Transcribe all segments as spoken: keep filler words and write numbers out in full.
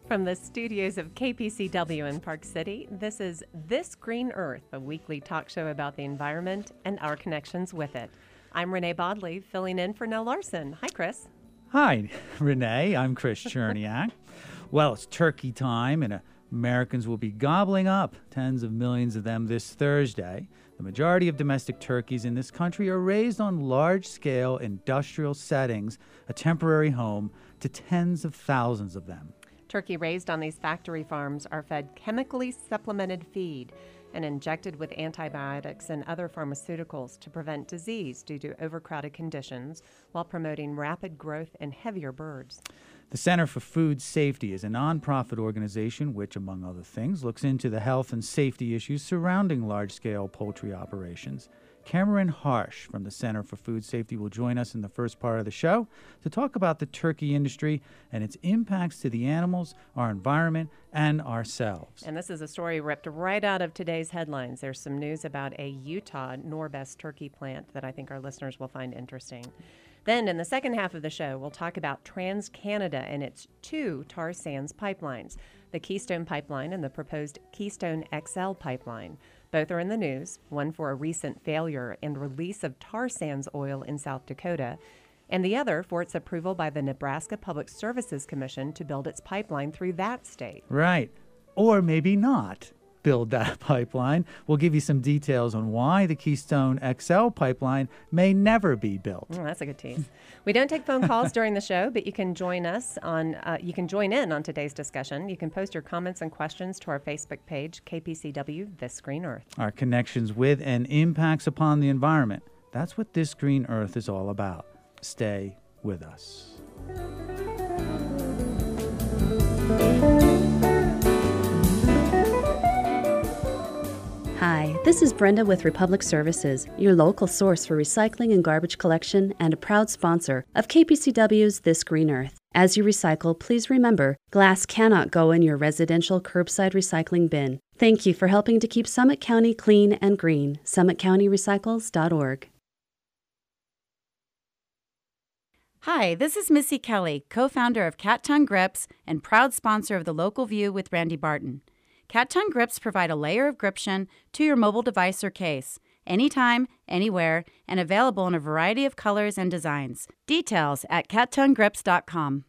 From the studios of K P C W in Park City, this is This Green Earth, a weekly talk show about the environment and our connections with it. I'm Renee Bodley, filling in for Nell Larson. Hi, Chris. Hi, Renee. I'm Chris Cherniak. Well, it's turkey time, and Americans will be gobbling up tens of millions of them this Thursday. The majority of domestic turkeys in this country are raised on large-scale industrial settings, a temporary home to tens of thousands of them. Turkey raised on these factory farms are fed chemically supplemented feed and injected with antibiotics and other pharmaceuticals to prevent disease due to overcrowded conditions while promoting rapid growth in heavier birds. The Center for Food Safety is a nonprofit organization which, among other things, looks into the health and safety issues surrounding large-scale poultry operations. Cameron Harsh from the Center for Food Safety will join us in the first part of the show to talk about the turkey industry and its impacts to the animals, our environment, and ourselves. And this is a story ripped right out of today's headlines. There's some news about a Utah Norbest turkey plant that I think our listeners will find interesting. Then in the second half of the show, we'll talk about TransCanada and its two tar sands pipelines, the Keystone Pipeline and the proposed Keystone X L pipeline. Both are in the news, one for a recent failure and release of tar sands oil in South Dakota, and the other for its approval by the Nebraska Public Services Commission to build its pipeline through that state. Right. Or maybe not build that pipeline. We'll give you some details on why the Keystone X L pipeline may never be built. Mm, that's a good tease. We don't take phone calls during the show, but you can join us on. Uh, you can join in on today's discussion. You can post your comments and questions to our Facebook page, K P C W This Green Earth. Our connections with and impacts upon the environment. That's what This Green Earth is all about. Stay with us. Hi, this is Brenda with Republic Services, your local source for recycling and garbage collection and a proud sponsor of K P C W's This Green Earth. As you recycle, please remember, glass cannot go in your residential curbside recycling bin. Thank you for helping to keep Summit County clean and green. summit county recycles dot org. Hi, this is Missy Kelly, co-founder of Cat Tongue Grips and proud sponsor of The Local View with Randy Barton. Cat Tongue Grips provide a layer of gription to your mobile device or case, anytime, anywhere, and available in a variety of colors and designs. Details at cat tongue grips dot com.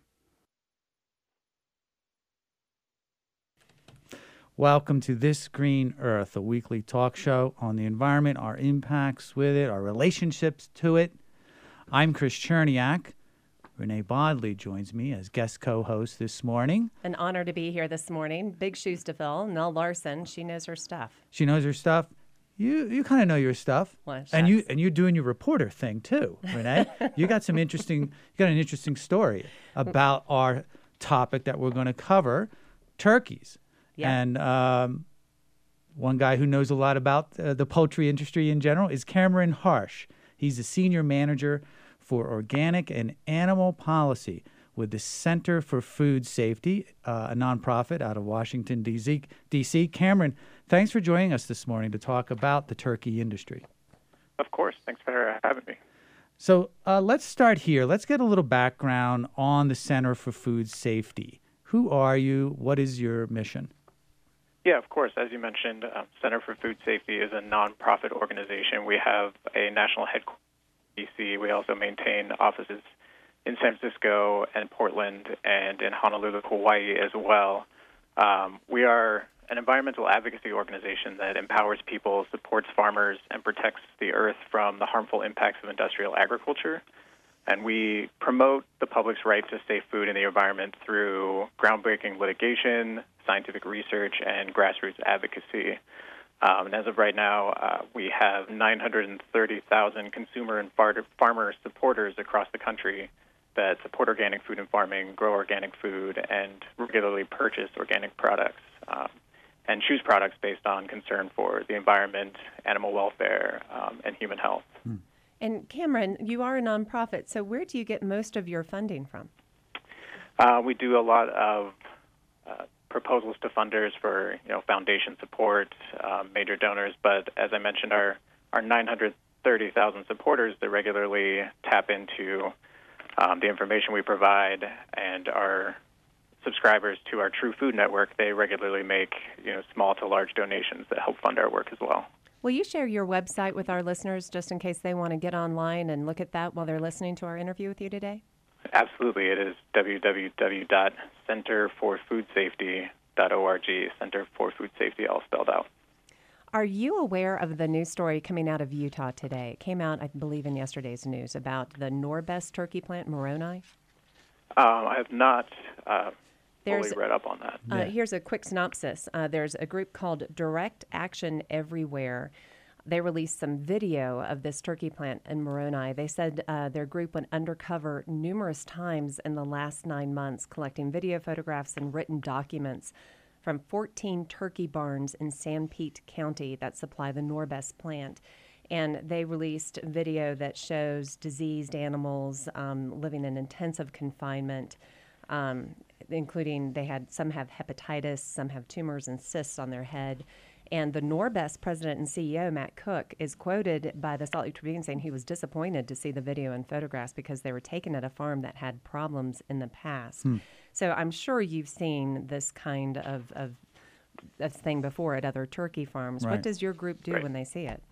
Welcome to This Green Earth, a weekly talk show on the environment, our impacts with it, our relationships to it. I'm Chris Cherniak. Renee Bodley joins me as guest co-host this morning. An honor to be here this morning. Big shoes to fill. Nell Larson, she knows her stuff. She knows her stuff. You you kind of know your stuff. Well, and you and you're doing your reporter thing too, Renee. You got some interesting. You got an interesting story about our topic that we're going to cover, turkeys. Yeah. And um, one guy who knows a lot about uh, the poultry industry in general is Cameron Harsh. He's a senior manager for organic and animal policy with the Center for Food Safety, uh, a nonprofit out of Washington, D C Cameron, thanks for joining us this morning to talk about the turkey industry. Of course. Thanks for having me. So uh, let's start here. Let's get a little background on the Center for Food Safety. Who are you? What is your mission? Yeah, of course. As you mentioned, um, Center for Food Safety is a nonprofit organization. We have a national headquarters in D C. We also maintain offices in San Francisco and Portland and in Honolulu, Hawaii as well. Um, we are an environmental advocacy organization that empowers people, supports farmers, and protects the earth from the harmful impacts of industrial agriculture. And we promote the public's right to safe food in the environment through groundbreaking litigation, scientific research, and grassroots advocacy. Um, and as of right now, uh, we have nine hundred thirty thousand consumer and far- farmer supporters across the country that support organic food and farming, grow organic food, and regularly purchase organic products um, and choose products based on concern for the environment, animal welfare, um, and human health. Hmm. And Cameron, you are a nonprofit, so where do you get most of your funding from? Uh, we do a lot of uh, proposals to funders for, you know, foundation support, um, major donors. But as I mentioned, our our nine hundred thirty thousand supporters that regularly tap into um, the information we provide and are subscribers to our True Food Network, they regularly make, you know, small to large donations that help fund our work as well. Will you share your website with our listeners just in case they want to get online and look at that while they're listening to our interview with you today? Absolutely. It is w w w dot center for food safety dot org, Center for Food Safety, all spelled out. Are you aware of the news story coming out of Utah today? It came out, I believe, in yesterday's news about the Norbest turkey plant in Moroni. Um, I have not uh, There's, fully read up on that. Uh, here's a quick synopsis. Uh, there's a group called Direct Action Everywhere. They released some video of this turkey plant in Moroni. They said uh, their group went undercover numerous times in the last nine months, collecting video photographs and written documents from fourteen turkey barns in Sanpete County that supply the Norbest plant. And they released video that shows diseased animals um, living in intensive confinement, um, including they had some have hepatitis, some have tumors and cysts on their head. And the Norbest president and C E O, Matt Cook, is quoted by the Salt Lake Tribune saying he was disappointed to see the video and photographs because they were taken at a farm that had problems in the past. Hmm. So I'm sure you've seen this kind of, of, of thing before at other turkey farms. Right. What does your group do right. when they see it?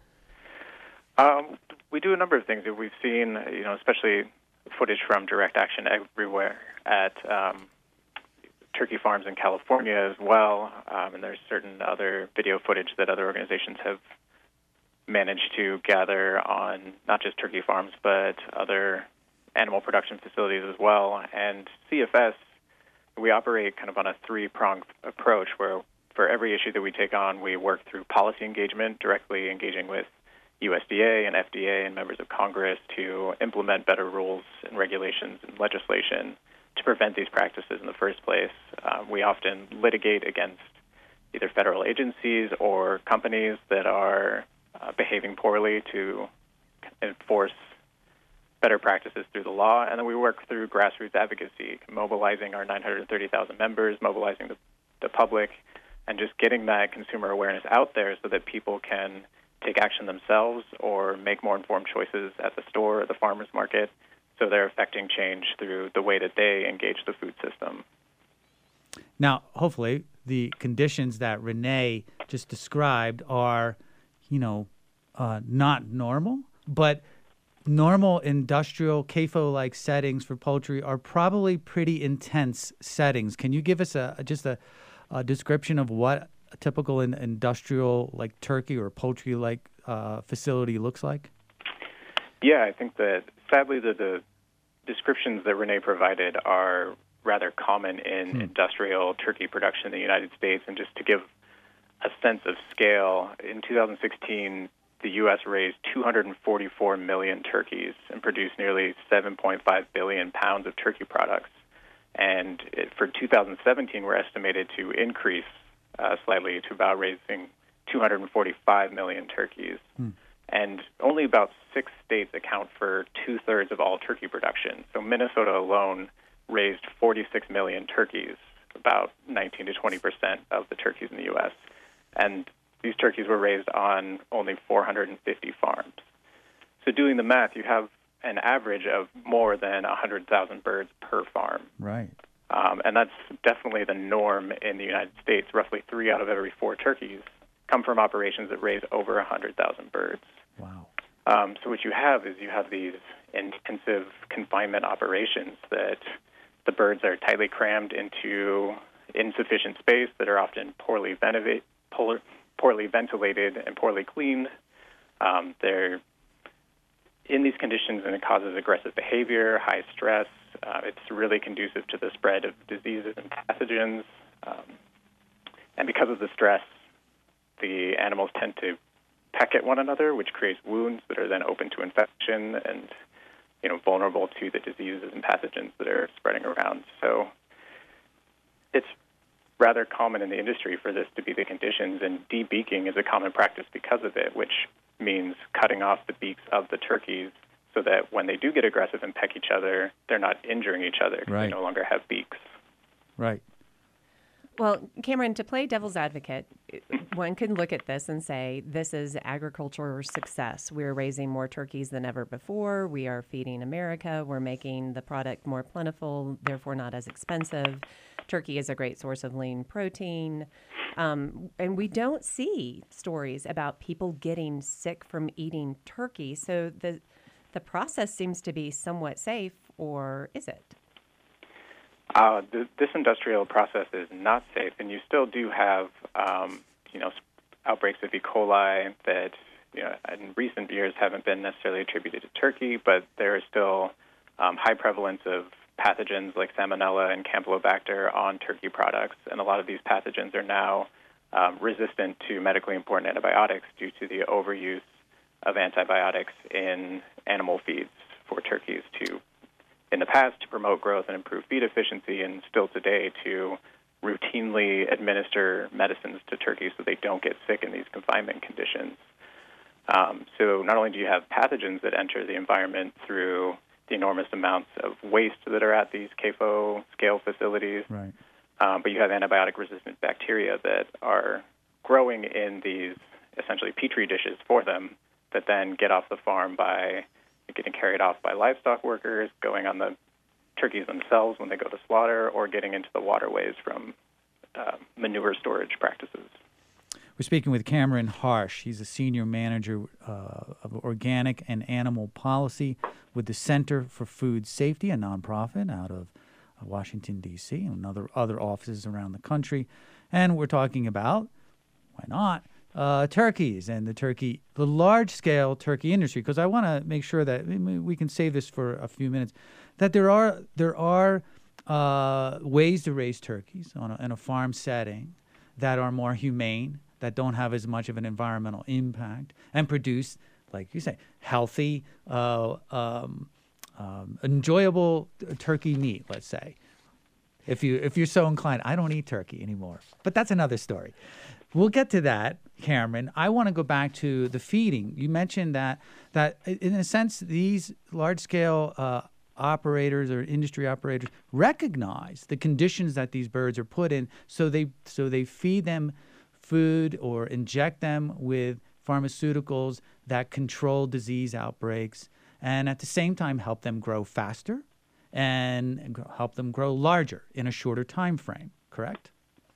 Um, we do a number of things. We've seen, you know, especially footage from Direct Action Everywhere at um, turkey farms in California as well, um, and there's certain other video footage that other organizations have managed to gather on not just turkey farms but other animal production facilities as well. And C F S, we operate kind of on a three-pronged approach where for every issue that we take on, we work through policy engagement, directly engaging with U S D A and F D A and members of Congress to implement better rules and regulations and legislation to prevent these practices in the first place. Uh, we often litigate against either federal agencies or companies that are uh, behaving poorly to enforce better practices through the law. And then we work through grassroots advocacy, mobilizing our nine hundred thirty thousand members, mobilizing the, the public, and just getting that consumer awareness out there so that people can take action themselves or make more informed choices at the store or the farmer's market, so they're affecting change through the way that they engage the food system. Now, hopefully, the conditions that Renee just described are, you know, uh, not normal, but normal industrial C A F O-like settings for poultry are probably pretty intense settings. Can you give us a just a, a description of what a typical in, industrial like turkey or poultry like uh, facility looks like? Yeah, I think that sadly the, the descriptions that Renee provided are rather common in hmm. industrial turkey production in the United States. And just to give a sense of scale, in two thousand sixteen, the U S raised two hundred forty-four million turkeys and produced nearly seven point five billion pounds of turkey products. And it, for two thousand seventeen, we're estimated to increase uh, slightly to about raising two hundred forty-five million turkeys. Hmm. And only about six states account for two-thirds of all turkey production. So Minnesota alone raised forty-six million turkeys, about nineteen to twenty percent of the turkeys in the U S. And these turkeys were raised on only four hundred fifty farms. So doing the math, you have an average of more than one hundred thousand birds per farm. Right. Um, and that's definitely the norm in the United States. Roughly three out of every four turkeys come from operations that raise over one hundred thousand birds. Wow. Um, so what you have is you have these intensive confinement operations that the birds are tightly crammed into insufficient space that are often poorly ventilated, poorly ventilated and poorly cleaned. Um, they're in these conditions, and it causes aggressive behavior, high stress. Uh, it's really conducive to the spread of diseases and pathogens. Um, and because of the stress, the animals tend to peck at one another, which creates wounds that are then open to infection and, you know, vulnerable to the diseases and pathogens that are spreading around. So it's rather common in the industry for this to be the conditions, and debeaking is a common practice because of it, which means cutting off the beaks of the turkeys so that when they do get aggressive and peck each other, they're not injuring each other because right. they no longer have beaks. Right. Well, Cameron, to play devil's advocate, one can look at this and say, this is agriculture success. We're raising more turkeys than ever before. We are feeding America. We're making the product more plentiful, therefore not as expensive. Turkey is a great source of lean protein. Um, and we don't see stories about people getting sick from eating turkey. So the the process seems to be somewhat safe, or is it? Uh, th- this industrial process is not safe, and you still do have, um, you know, outbreaks of E. coli that, you know, in recent years haven't been necessarily attributed to turkey, but there is still um, high prevalence of pathogens like Salmonella and Campylobacter on turkey products, and a lot of these pathogens are now um, resistant to medically important antibiotics due to the overuse of antibiotics in animal feeds for turkeys to, in the past, to promote growth and improve feed efficiency, and still today to routinely administer medicines to turkeys so they don't get sick in these confinement conditions. Um, so not only do you have pathogens that enter the environment through the enormous amounts of waste that are at these C A F O scale facilities, Right. um, but you have antibiotic-resistant bacteria that are growing in these essentially petri dishes for them that then get off the farm by getting carried off by livestock workers, going on the turkeys themselves when they go to slaughter, or getting into the waterways from uh, manure storage practices. We're speaking with Cameron Harsh. He's a senior manager uh, of organic and animal policy with the Center for Food Safety, a nonprofit out of uh, Washington, D C, and other, other offices around the country. And we're talking about, why not, uh, turkeys and the turkey, the large-scale turkey industry, because I want to make sure that we can save this for a few minutes, that there are there are uh, ways to raise turkeys on a, in a farm setting that are more humane, that don't have as much of an environmental impact, and produce, like you say, healthy, uh, um, um, enjoyable turkey meat, let's say. If, you, if you're so inclined, I don't eat turkey anymore, but that's another story. We'll get to that, Cameron. I want to go back to the feeding. You mentioned that, that in a sense, these large-scale uh, operators or industry operators recognize the conditions that these birds are put in, so they so they feed them food or inject them with pharmaceuticals that control disease outbreaks, and at the same time help them grow faster and help them grow larger in a shorter time frame. Correct?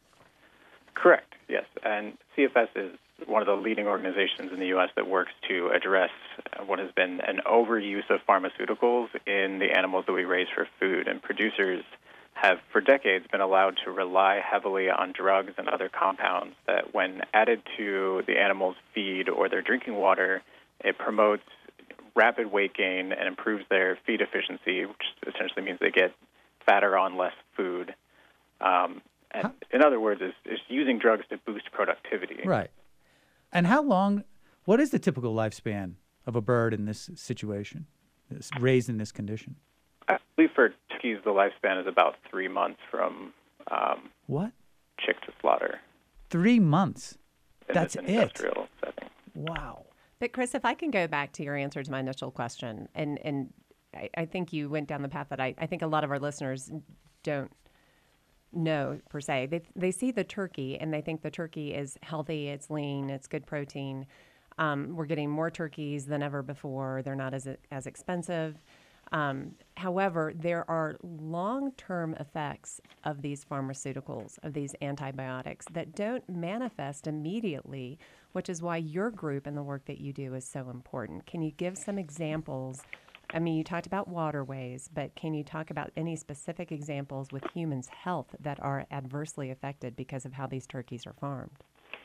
Correct, yes. And C F S is one of the leading organizations in the U S that works to address what has been an overuse of pharmaceuticals in the animals that we raise for food. And producers have, for decades, been allowed to rely heavily on drugs and other compounds that, when added to the animal's feed or their drinking water, it promotes rapid weight gain and improves their feed efficiency, which essentially means they get fatter on less food. Um, and huh? In other words, is, is using drugs to boost productivity. Right. And how long, what is the typical lifespan of a bird in this situation, raised in this condition? I believe for turkeys, the lifespan is about three months from um, what? chick to slaughter. Three months? In That's this it? industrial setting. Wow. But Chris, if I can go back to your answer to my initial question, and, and I, I think you went down the path that I, I think a lot of our listeners don't know, per se. They, they see the turkey, and they think the turkey is healthy, it's lean, it's good protein. Um, we're getting more turkeys than ever before. They're not as, as expensive. Um, however, there are long-term effects of these pharmaceuticals, of these antibiotics, that don't manifest immediately, which is why your group and the work that you do is so important. Can you give some examples? I mean, you talked about waterways, but can you talk about any specific examples with humans' health that are adversely affected because of how these turkeys are farmed?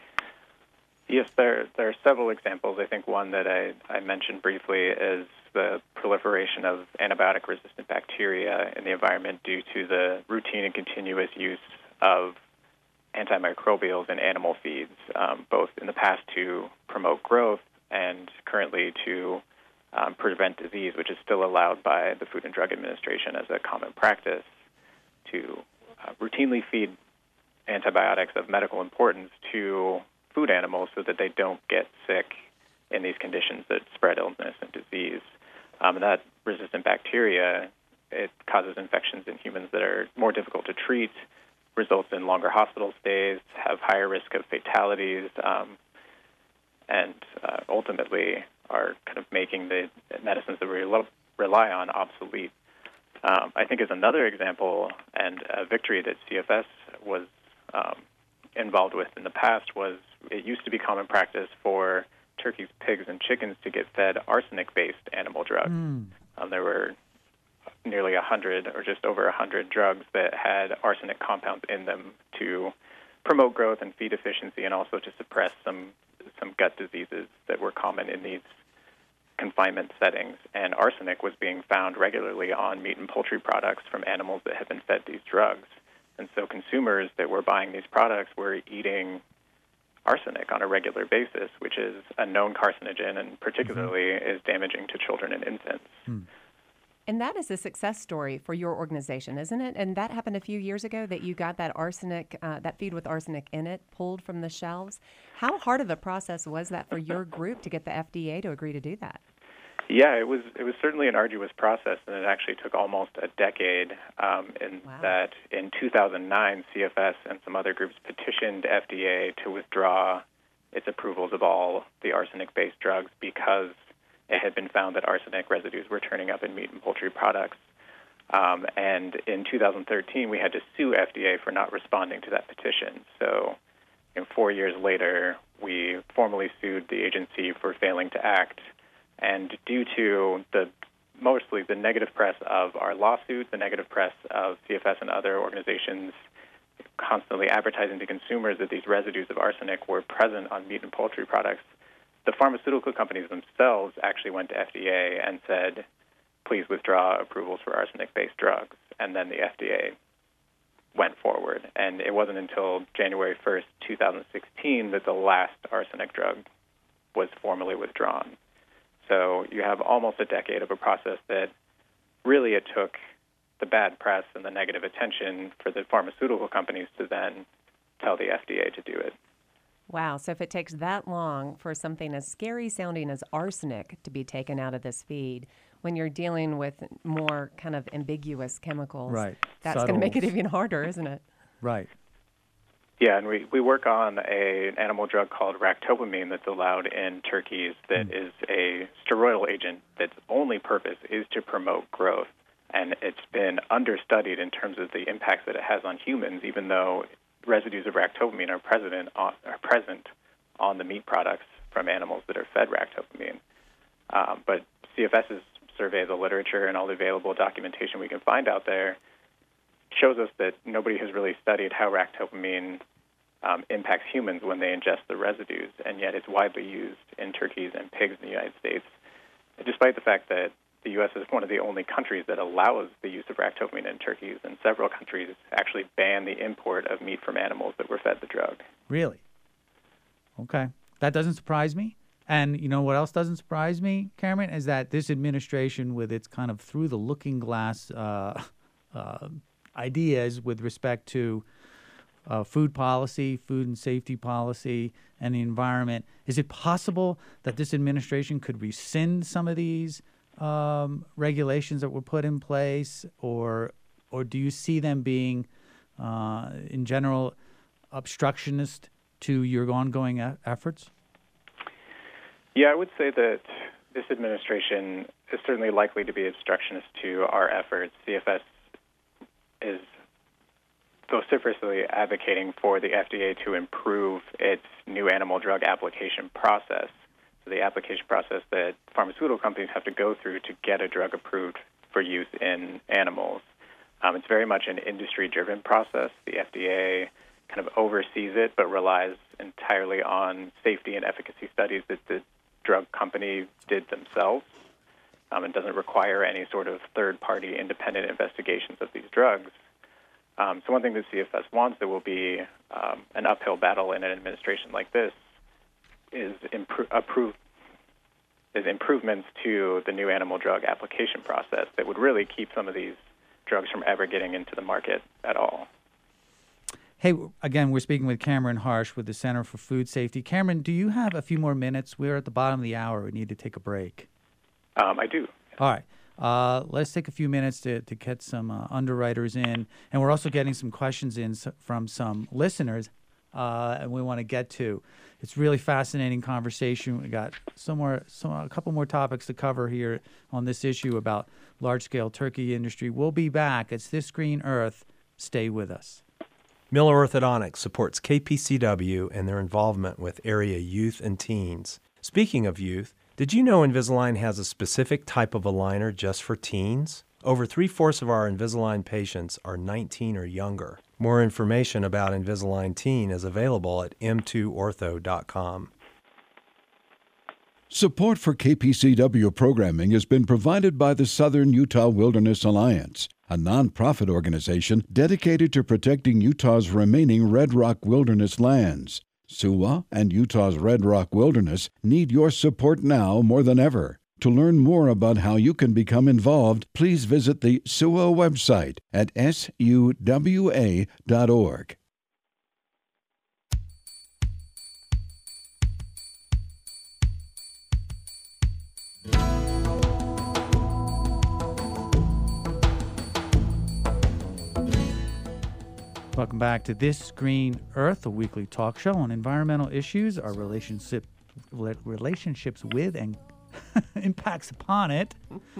Yes, there, there are several examples. I think one that I, I mentioned briefly is the proliferation of antibiotic-resistant bacteria in the environment due to the routine and continuous use of antimicrobials in animal feeds, um, both in the past to promote growth and currently to um, prevent disease, which is still allowed by the Food and Drug Administration as a common practice to uh, routinely feed antibiotics of medical importance to food animals so that they don't get sick in these conditions that spread illness and disease. Um, and that resistant bacteria, it causes infections in humans that are more difficult to treat, results in longer hospital stays, have higher risk of fatalities, um, and uh, ultimately are kind of making the medicines that we rel- rely on obsolete. Um, I think as another example, and a victory that C F S was um, involved with in the past, was it used to be common practice for turkeys, pigs, and chickens to get fed arsenic-based animal drugs. Mm. Um, there were nearly a hundred, or just over a hundred, drugs that had arsenic compounds in them to promote growth and feed efficiency, and also to suppress some some gut diseases that were common in these confinement settings. And arsenic was being found regularly on meat and poultry products from animals that had been fed these drugs. And so consumers that were buying these products were eating arsenic on a regular basis, which is a known carcinogen and particularly mm-hmm. is damaging to children and infants. Hmm. And that is a success story for your organization, isn't it? And that happened a few years ago, that you got that arsenic, uh, that feed with arsenic in it, pulled from the shelves. How hard of a process was that for your group to get the F D A to agree to do that? Yeah, it was it was certainly an arduous process, and it actually took almost a decade. Um, in wow. that, in two thousand nine, C F S and some other groups petitioned F D A to withdraw its approvals of all the arsenic-based drugs because it had been found that arsenic residues were turning up in meat and poultry products. Um, and in two thousand thirteen, we had to sue F D A for not responding to that petition. So, you know, four years later, we formally sued the agency for failing to act. And due to the mostly the negative press of our lawsuit, the negative press of C F S and other organizations constantly advertising to consumers that these residues of arsenic were present on meat and poultry products, the pharmaceutical companies themselves actually went to F D A and said, please withdraw approvals for arsenic-based drugs. And then the F D A went forward. And it wasn't until January first, two thousand sixteen that the last arsenic drug was formally withdrawn. So you have almost a decade of a process that really it took the bad press and the negative attention for the pharmaceutical companies to then tell the F D A to do it. Wow. So if it takes that long for something as scary sounding as arsenic to be taken out of this feed, when you're dealing with more kind of ambiguous chemicals, right. that's going to make it even harder, isn't it? Right. Yeah, and we, we work on a, an animal drug called ractopamine that's allowed in turkeys that mm. is a steroidal agent that's only purpose is to promote growth. And it's been understudied in terms of the impacts that it has on humans, even though residues of ractopamine are present on, are present on the meat products from animals that are fed ractopamine. Um, but CFS's survey of the literature and all the available documentation we can find out there shows us that nobody has really studied how ractopamine um, impacts humans when they ingest the residues, and yet it's widely used in turkeys and pigs in the United States, despite the fact that the U S is one of the only countries that allows the use of ractopamine in turkeys, and several countries actually ban the import of meat from animals that were fed the drug. Really? Okay. That doesn't surprise me. And you know what else doesn't surprise me, Cameron, is that this administration, with its kind of through the looking glass uh, uh, ideas with respect to uh, food policy, food and safety policy, and the environment, is it possible that this administration could rescind some of these um, regulations that were put in place, or or do you see them being, uh, in general, obstructionist to your ongoing e- efforts? Yeah, I would say that this administration is certainly likely to be obstructionist to our efforts. C F S is vociferously advocating for the F D A to improve its new animal drug application process. So the application process that pharmaceutical companies have to go through to get a drug approved for use in animals. Um, it's very much an industry-driven process. The F D A kind of oversees it, but relies entirely on safety and efficacy studies that the drug company did themselves. Um, and doesn't require any sort of third-party independent investigations of these drugs. Um, so one thing that C F S wants that will be um, an uphill battle in an administration like this is, impro- approve, is improvements to the new animal drug application process that would really keep some of these drugs from ever getting into the market at all. Hey, again, we're speaking with Cameron Harsh with the Center for Food Safety. Cameron, do you have a few more minutes? We're at the bottom of the hour. We need to take a break. Um, I do. All right. Uh, let's take a few minutes to, to get some uh, underwriters in. And we're also getting some questions in s- from some listeners, uh, and we want to get to. It's really fascinating conversation. We got some more, some, a couple more topics to cover here on this issue about large-scale turkey industry. We'll be back. It's This Green Earth. Stay with us. Miller Orthodontics supports K P C W and their involvement with area youth and teens. Speaking of youth, did you know Invisalign has a specific type of aligner just for teens? Over three-fourths of our Invisalign patients are nineteen or younger. More information about Invisalign Teen is available at m two ortho dot com. Support for K P C W programming has been provided by the Southern Utah Wilderness Alliance, a nonprofit organization dedicated to protecting Utah's remaining Red Rock Wilderness lands. S U W A and Utah's Red Rock Wilderness need your support now more than ever. To learn more about how you can become involved, please visit the S U W A website at S U W A dot org. Welcome back to This Green Earth, a weekly talk show on environmental issues, our relationship, relationships with and impacts upon it.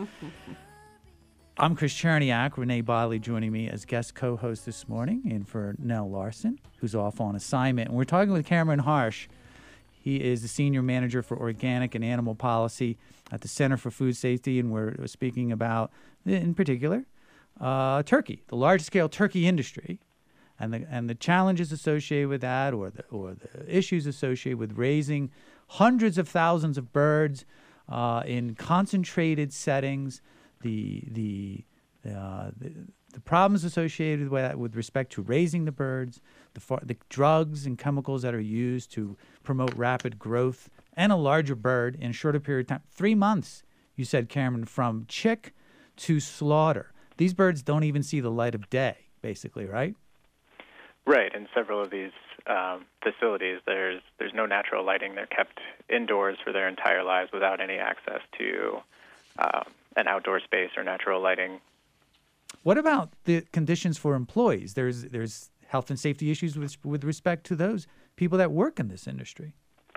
I'm Chris Cherniak, Renee Bodley joining me as guest co-host this morning, and for Nell Larson, who's off on assignment. And we're talking with Cameron Harsh. He is the Senior Manager for Organic and Animal Policy at the Center for Food Safety, and we're speaking about, in particular, uh, turkey, the large-scale turkey industry, and the and the challenges associated with that, or the or the issues associated with raising hundreds of thousands of birds uh, in concentrated settings, the the, uh, the the problems associated with that with respect to raising the birds, the far, the drugs and chemicals that are used to promote rapid growth and a larger bird in a shorter period of time. Three months, you said, Cameron, from chick to slaughter. These birds don't even see the light of day, basically, right? Right. In several of these um, facilities, there's there's no natural lighting. They're kept indoors for their entire lives without any access to um, an outdoor space or natural lighting. What about the conditions for employees? There's there's health and safety issues with with respect to those people that work in this industry.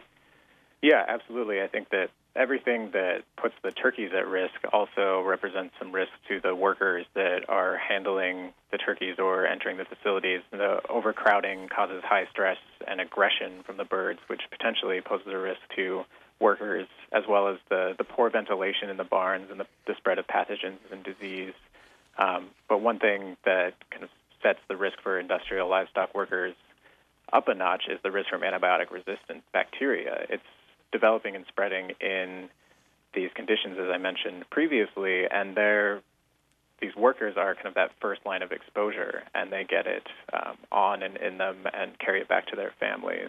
Yeah, absolutely. I think that everything that puts the turkeys at risk also represents some risk to the workers that are handling the turkeys or entering the facilities. The overcrowding causes high stress and aggression from the birds, which potentially poses a risk to workers, as well as the, the poor ventilation in the barns and the, the spread of pathogens and disease. Um, but one thing that kind of sets the risk for industrial livestock workers up a notch is the risk from antibiotic-resistant bacteria. It's developing and spreading in these conditions, as I mentioned previously, and they're, these workers are kind of that first line of exposure, and they get it um, on and in them and carry it back to their families.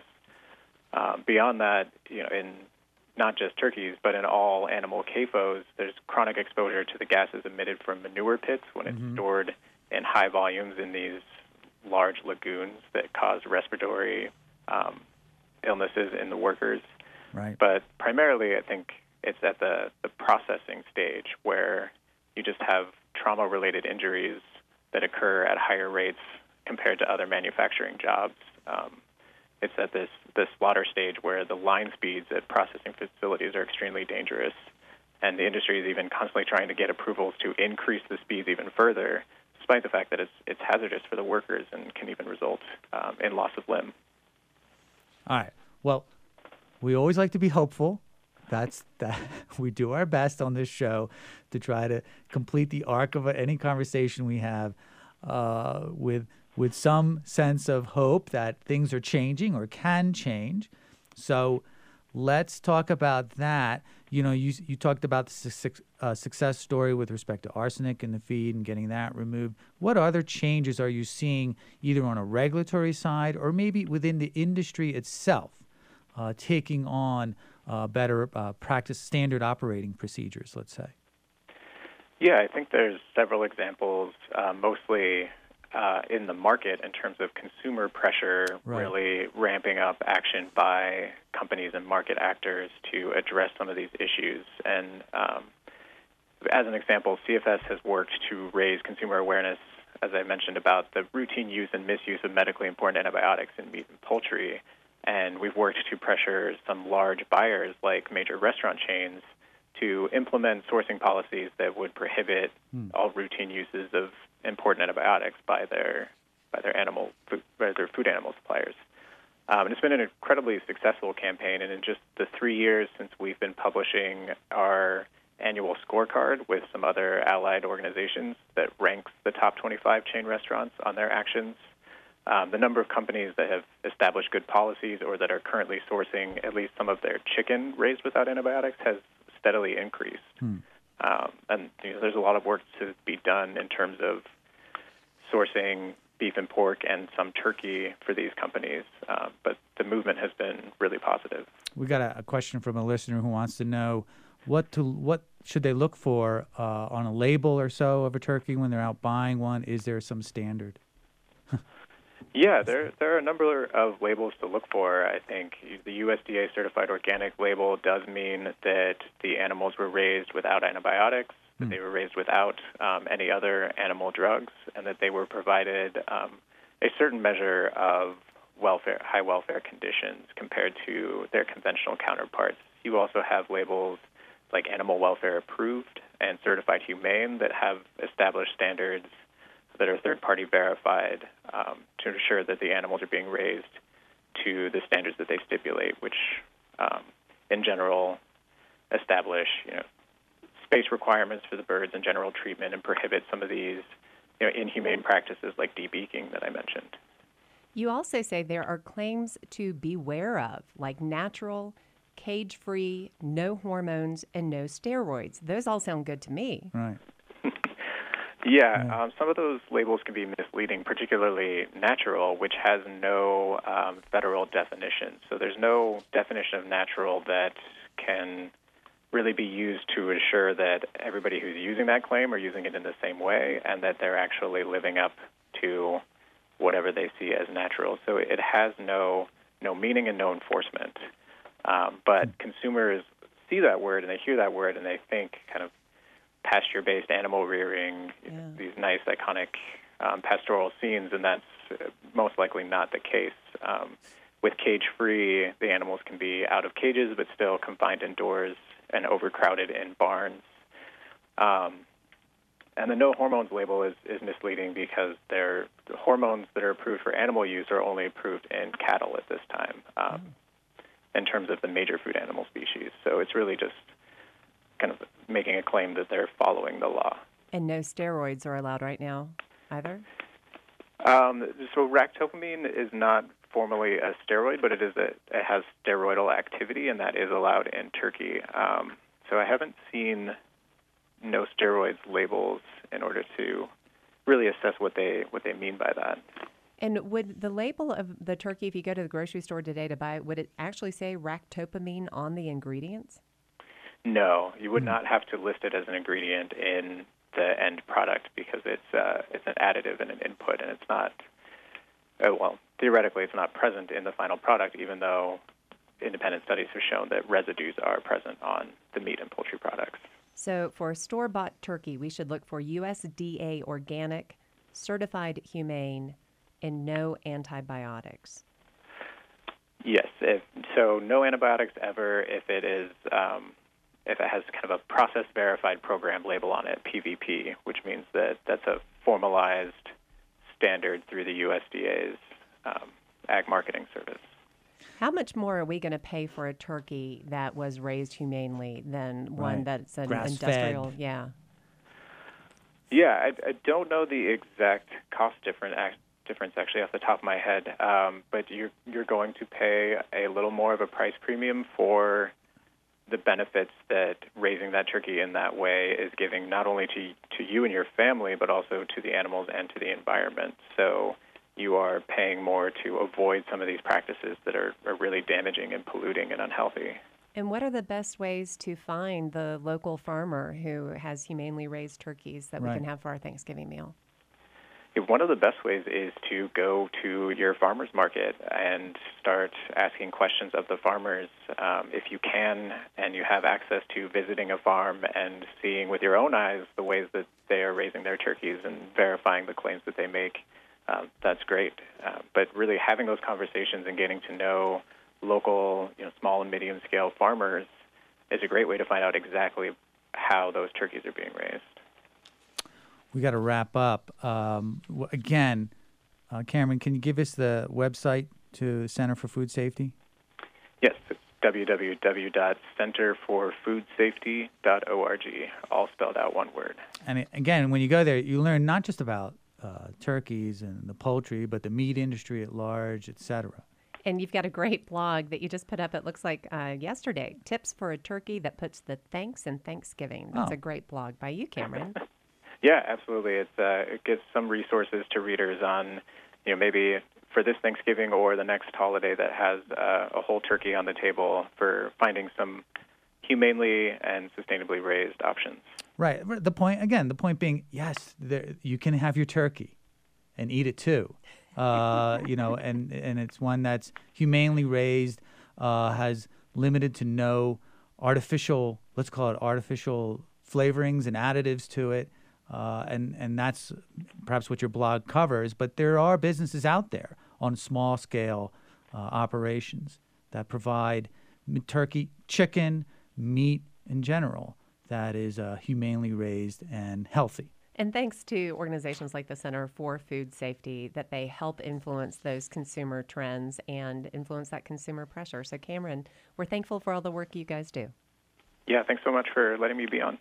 Um, beyond that, you know, in not just turkeys, but in all animal C A F Os, there's chronic exposure to the gases emitted from manure pits when it's mm-hmm. stored in high volumes in these large lagoons that cause respiratory um, illnesses in the workers. Right. But primarily, I think it's at the, the processing stage where you just have trauma-related injuries that occur at higher rates compared to other manufacturing jobs. Um, it's at this, this slaughter stage where the line speeds at processing facilities are extremely dangerous, and the industry is even constantly trying to get approvals to increase the speeds even further, despite the fact that it's, it's hazardous for the workers and can even result um, in loss of limb. All right. Well, we always like to be hopeful. That's that. We do our best on this show to try to complete the arc of any conversation we have uh, with with some sense of hope that things are changing or can change. So let's talk about that. You know, you you talked about the su- uh, success story with respect to arsenic in the feed and getting that removed. What other changes are you seeing either on a regulatory side or maybe within the industry itself? Uh, taking on uh, better uh, practice, standard operating procedures, let's say? Yeah, I think there's several examples, uh, mostly uh, in the market in terms of consumer pressure, right. really ramping up action by companies and market actors to address some of these issues. And um, as an example, C F S has worked to raise consumer awareness, as I mentioned, about the routine use and misuse of medically important antibiotics in meat and poultry. And we've worked to pressure some large buyers like major restaurant chains to implement sourcing policies that would prohibit hmm. all routine uses of important antibiotics by their by their animal food, by their food animal suppliers. Um, and it's been an incredibly successful campaign. And in just the three years since we've been publishing our annual scorecard with some other allied organizations that ranks the top twenty-five chain restaurants on their actions, um, the number of companies that have established good policies or that are currently sourcing at least some of their chicken raised without antibiotics has steadily increased. Hmm. Um, and you know, there's a lot of work to be done in terms of sourcing beef and pork and some turkey for these companies, uh, but the movement has been really positive. We got a, a question from a listener who wants to know what to what should they look for uh, on a label or so of a turkey when they're out buying one. Is there some standard? Yeah, there there are a number of labels to look for. I think the U S D A certified organic label does mean that the animals were raised without antibiotics, that they were raised without um, any other animal drugs, and that they were provided um, a certain measure of welfare, high welfare conditions compared to their conventional counterparts. You also have labels like Animal Welfare Approved and Certified Humane that have established standards that are third-party verified um, to ensure that the animals are being raised to the standards that they stipulate, which um, in general establish, you know, space requirements for the birds and general treatment and prohibit some of these, you know, inhumane practices like debeaking that I mentioned. You also say there are claims to beware of, like natural, cage-free, no hormones, and no steroids. Those all sound good to me. Right. Yeah, yeah. Um, some of those labels can be misleading, particularly natural, which has no um, federal definition. So there's no definition of natural that can really be used to ensure that everybody who's using that claim are using it in the same way and that they're actually living up to whatever they see as natural. So it has no no meaning and no enforcement. Um, but consumers see that word and they hear that word and they think kind of pasture-based animal rearing, yeah. these nice, iconic um, pastoral scenes, and that's most likely not the case. Um, with cage-free, the animals can be out of cages but still confined indoors and overcrowded in barns. Um, and the no hormones label is, is misleading because they're, the hormones that are approved for animal use are only approved in cattle at this time um, mm. in terms of the major food animal species. So it's really just kind of making a claim that they're following the law. And no steroids are allowed right now either? Um, so ractopamine is not formally a steroid, but it is a, it has steroidal activity, and that is allowed in turkey. Um, so I haven't seen no steroids labels in order to really assess what they what they mean by that. And would the label of the turkey, if you go to the grocery store today to buy it, would it actually say ractopamine on the ingredients? No, you would not have to list it as an ingredient in the end product because it's uh, it's an additive and an input, and it's not. Oh, well, theoretically, it's not present in the final product, even though independent studies have shown that residues are present on the meat and poultry products. So, for store-bought turkey, we should look for U S D A organic, certified humane, and no antibiotics. Yes, if, so no antibiotics ever if it is. Um, if it has kind of a process-verified program label on it, P V P, which means that that's a formalized standard through the U S D A's um, Ag Marketing Service. How much more are we going to pay for a turkey that was raised humanely than right. one that's an Grass-fed. industrial? Yeah. Yeah, I, I don't know the exact cost difference, difference actually off the top of my head, um, but you're you're going to pay a little more of a price premium for the benefits that raising that turkey in that way is giving not only to to you and your family, but also to the animals and to the environment. So you are paying more to avoid some of these practices that are, are really damaging and polluting and unhealthy. And what are the best ways to find the local farmer who has humanely raised turkeys that right. we can have for our Thanksgiving meal? One of the best ways is to go to your farmer's market and start asking questions of the farmers. Um, if you can and you have access to visiting a farm and seeing with your own eyes the ways that they are raising their turkeys and verifying the claims that they make, um, that's great. Uh, but really having those conversations and getting to know local, you know, small and medium-scale farmers is a great way to find out exactly how those turkeys are being raised. We got to wrap up. Um, w- again, uh, Cameron, can you give us the website to Center for Food Safety? Yes, it's w w w dot center for food safety dot org, all spelled out one word. And it, again, when you go there, you learn not just about uh, turkeys and the poultry, but the meat industry at large, et cetera. And you've got a great blog that you just put up, it looks like uh, yesterday, Tips for a Turkey That Puts the Thanks in Thanksgiving. That's Oh. a great blog by you, Cameron. Yeah, absolutely. It's uh, it gives some resources to readers on, you know, maybe for this Thanksgiving or the next holiday that has uh, a whole turkey on the table, for finding some humanely and sustainably raised options. Right. The point, again, the point being, yes, there, you can have your turkey and eat it too. Uh, you know, and, and it's one that's humanely raised, uh, has limited to no artificial, let's call it artificial flavorings and additives to it. Uh, and, and that's perhaps what your blog covers. But there are businesses out there on small scale uh, operations that provide m- turkey, chicken, meat in general that is uh, humanely raised and healthy. And thanks to organizations like the Center for Food Safety that they help influence those consumer trends and influence that consumer pressure. So, Cameron, we're thankful for all the work you guys do. Yeah, thanks so much for letting me be on.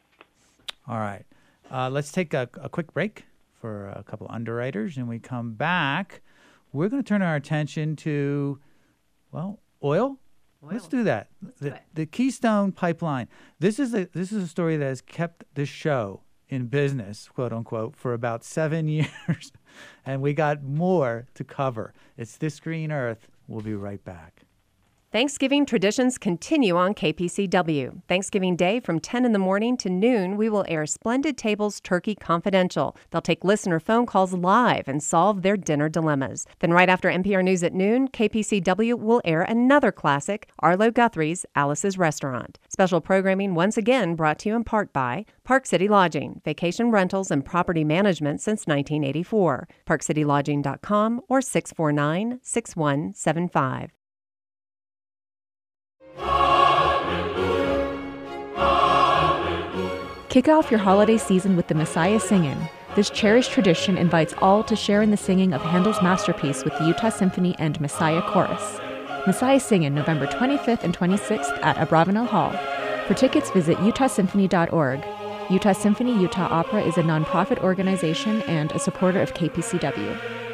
All right. Uh, let's take a, a quick break for a couple of underwriters, and we come back. We're going to turn our attention to, well, oil. Oil. Let's do that. Let's the, do it. the Keystone Pipeline. This is a this is a story that has kept this show in business, quote unquote, for about seven years, and we got more to cover. It's This Green Earth. We'll be right back. Thanksgiving traditions continue on K P C W. Thanksgiving Day from ten in the morning to noon, we will air Splendid Tables Turkey Confidential. They'll take listener phone calls live and solve their dinner dilemmas. Then right after N P R News at noon, K P C W will air another classic, Arlo Guthrie's Alice's Restaurant. Special programming once again brought to you in part by Park City Lodging, vacation rentals and property management since nineteen eighty-four. park city lodging dot com or six four nine, six one seven five. Kick off your holiday season with the Messiah Singin'. This cherished tradition invites all to share in the singing of Handel's masterpiece with the Utah Symphony and Messiah Chorus. Messiah Singin', November twenty-fifth and twenty-sixth at Abravanel Hall. For tickets, visit utah symphony dot org. Utah Symphony Utah Opera is a nonprofit organization and a supporter of K P C W.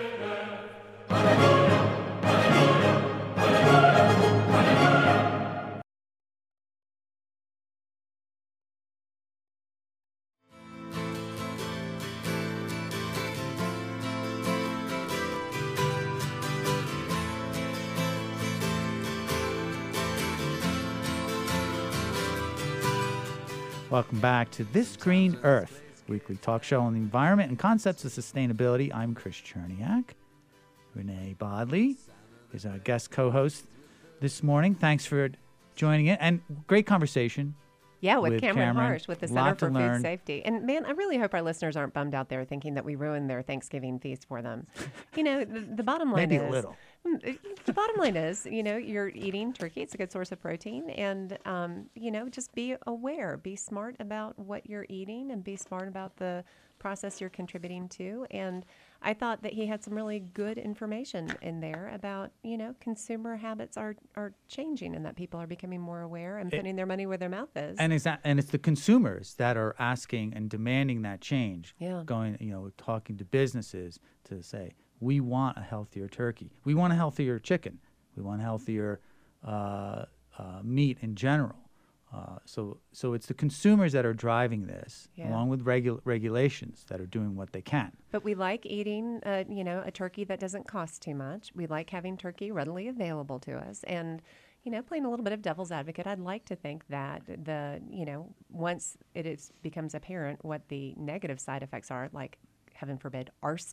Welcome back to This Green Earth, weekly talk show on the environment and concepts of sustainability. I'm Chris Cherniak. Renee Bodley is our guest co-host this morning. Thanks for joining in. And great conversation. Yeah, with, with Cameron, Cameron. Harsh with the Lot Center to for Food learn. Safety. And man, I really hope our listeners aren't bummed out there thinking that we ruined their Thanksgiving feast for them. You know, the, the bottom line Maybe is a little. Mm, the bottom line is, you know, you're eating turkey. It's a good source of protein. And, um, you know, just be aware, be smart about what you're eating and be smart about the process you're contributing to. And I thought that he had some really good information in there about, you know, consumer habits are, are changing and that people are becoming more aware and putting their money where their mouth is. And it's that, and it's the consumers that are asking and demanding that change. Yeah. Going, you know, talking to businesses to say, we want a healthier turkey. We want a healthier chicken. We want healthier uh, uh, meat in general. Uh, so, so it's the consumers that are driving this, Yeah. along with regu- regulations that are doing what they can. But we like eating, uh, you know, a turkey that doesn't cost too much. We like having turkey readily available to us. And, you know, playing a little bit of devil's advocate, I'd like to think that the, you know, once it is, becomes apparent what the negative side effects are, like, heaven forbid, arsenic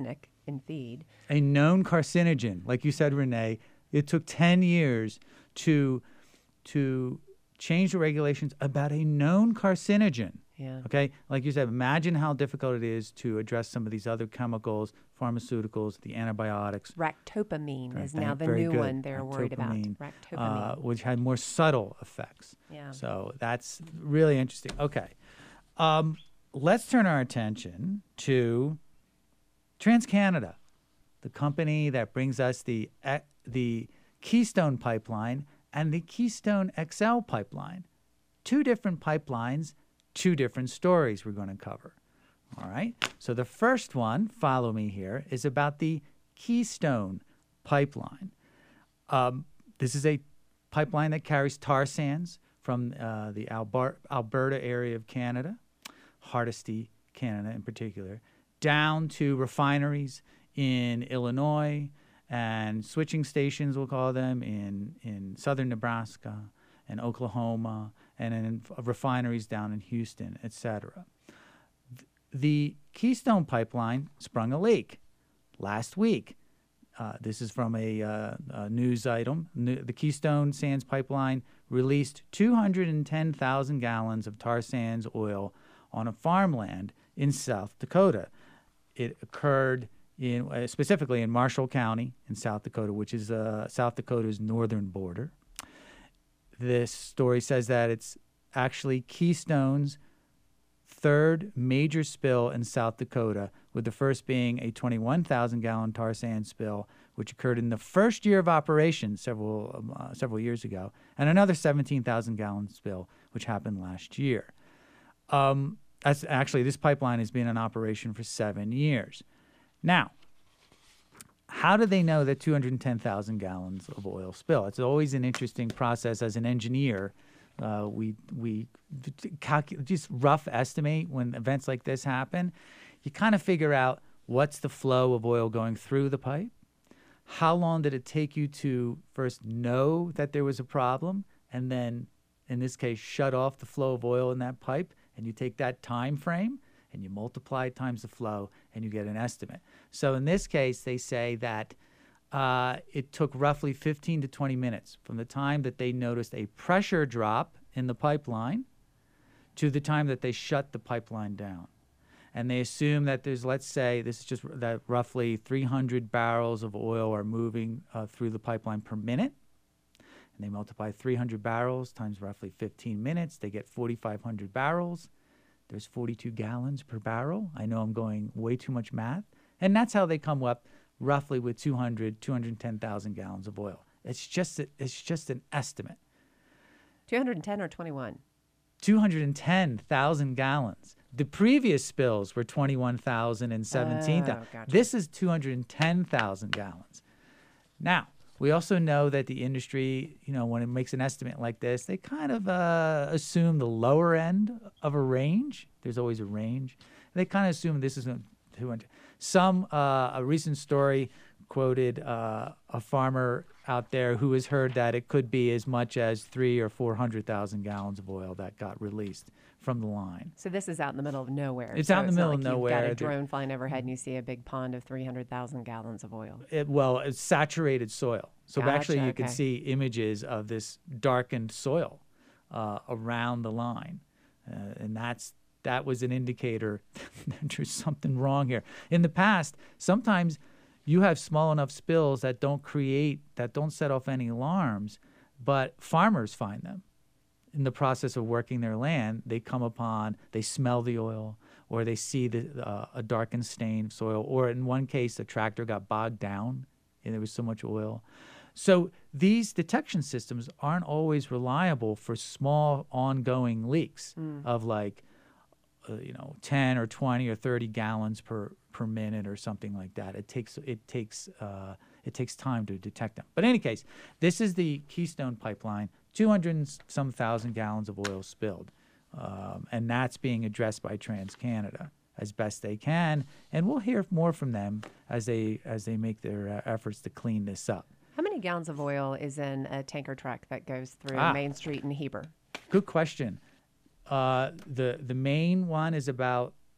in feed. A known carcinogen, like you said, Renee. It took ten years to to change the regulations about a known carcinogen. Yeah. Okay, like you said, imagine how difficult it is to address some of these other chemicals, pharmaceuticals, the antibiotics. Ractopamine Right, is now thank- the very new good. one they're worried about. Ractopamine, Ractopamine. Uh, which had more subtle effects. Yeah. So that's really interesting. Okay, um, let's turn our attention to TransCanada, the company that brings us the uh, the Keystone Pipeline and the Keystone X L Pipeline. Two different pipelines, two different stories we're going to cover. All right. So the first one, follow me here, is about the Keystone Pipeline. Um, this is a pipeline that carries tar sands from uh, the Alber- Alberta area of Canada, Hardisty, Canada in particular, down to refineries in Illinois and switching stations, we'll call them, in, in southern Nebraska and Oklahoma, and in refineries down in Houston, et cetera. The Keystone Pipeline sprung a leak last week. Uh, this is from a, uh, a news item. New, the Keystone Sands Pipeline released two hundred ten thousand gallons of tar sands oil on a farmland in South Dakota. It occurred in uh, specifically in Marshall County in South Dakota, which is uh, South Dakota's northern border. This story says that it's actually Keystone's third major spill in South Dakota, with the first being a twenty-one thousand gallon tar sand spill, which occurred in the first year of operation several um, uh, several years ago, and another seventeen thousand gallon spill, which happened last year. Um, that's actually, this pipeline has been in operation for seven years. Now, how do they know that two hundred ten thousand gallons of oil spill? It's always an interesting process as an engineer. Uh, we we calculate, just rough estimate when events like this happen. You kind of figure out what's the flow of oil going through the pipe. How long did it take you to first know that there was a problem, and then, in this case, shut off the flow of oil in that pipe? And you take that time frame and you multiply it times the flow, and you get an estimate. So in this case, they say that uh, it took roughly fifteen to twenty minutes from the time that they noticed a pressure drop in the pipeline to the time that they shut the pipeline down. And they assume that there's, let's say, this is just that roughly three hundred barrels of oil are moving uh, through the pipeline per minute. And they multiply three hundred barrels times roughly fifteen minutes. They get forty-five hundred barrels. There's forty-two gallons per barrel. I know I'm going way too much math. And that's how they come up roughly with two hundred, two hundred ten thousand gallons of oil. It's just a, it's just an estimate. two hundred ten or twenty-one? two hundred ten thousand gallons. The previous spills were twenty-one thousand and seventeen thousand. Oh, gotcha. This is two hundred ten thousand gallons. Now, we also know that the industry, you know, when it makes an estimate like this, they kind of uh, assume the lower end of a range. There's always a range. They kind of assume this is two hundred. Some, uh, a recent story quoted uh, a farmer out there who has heard that it could be as much as three or four hundred thousand gallons of oil that got released from the line. So this is out in the middle of nowhere. It's so out in the it's not middle like of You've nowhere. got a drone flying overhead and you see a big pond of three hundred thousand gallons of oil. It, well, it's saturated soil. So Gotcha, actually you okay. can see images of this darkened soil uh, around the line. Uh, and that's that was an indicator that there's something wrong here. In the past, sometimes you have small enough spills that don't create, that don't set off any alarms, but farmers find them. In the process of working their land, they come upon, they smell the oil, or they see the, uh, a darkened stain of soil, or in one case, a tractor got bogged down and there was so much oil. So these detection systems aren't always reliable for small ongoing leaks mm. of like, uh, you know, ten or twenty or thirty gallons per, per minute or something like that. It takes it takes uh, it takes time to detect them. But in any case, this is the Keystone Pipeline. two hundred and some thousand gallons of oil spilled, um, and that's being addressed by TransCanada as best they can. And we'll hear more from them as they as they make their uh, efforts to clean this up. How many gallons of oil is in a tanker truck that goes through Ah. Main Street in Heber? Good question. Uh, the the main one is about